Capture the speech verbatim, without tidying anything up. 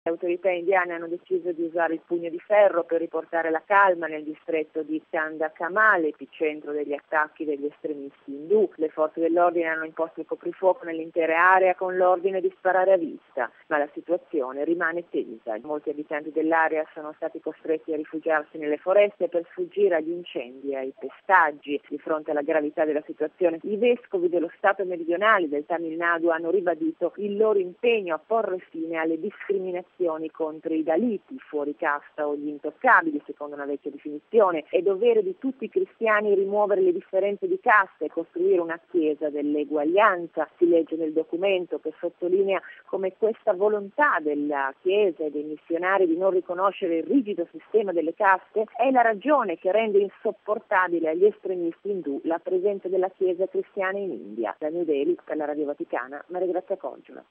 Le autorità indiane hanno deciso di usare il pugno di ferro per riportare la calma nel distretto di Chandakamale, epicentro degli attacchi degli estremisti indù. Le forze dell'ordine hanno imposto il coprifuoco nell'intera area con l'ordine di sparare a vista, ma la situazione rimane tesa. Molti abitanti dell'area sono stati costretti a rifugiarsi nelle foreste per sfuggire agli incendi e ai pestaggi. Di fronte alla gravità della situazione, i vescovi dello stato meridionale del Tamil Nadu hanno ribadito il loro impegno a porre fine alle discriminazioni contro i Daliti, fuori casta o gli intoccabili, secondo una vecchia definizione. È dovere di tutti i cristiani rimuovere le differenze di casta e costruire una chiesa dell'eguaglianza. Si legge nel documento che sottolinea come questa volontà della chiesa e dei missionari di non riconoscere il rigido sistema delle caste è la ragione che rende insopportabile agli estremisti indù la presenza della chiesa cristiana in India. Da New Delhi, per la Radio Vaticana, Maria Grazia Congiola.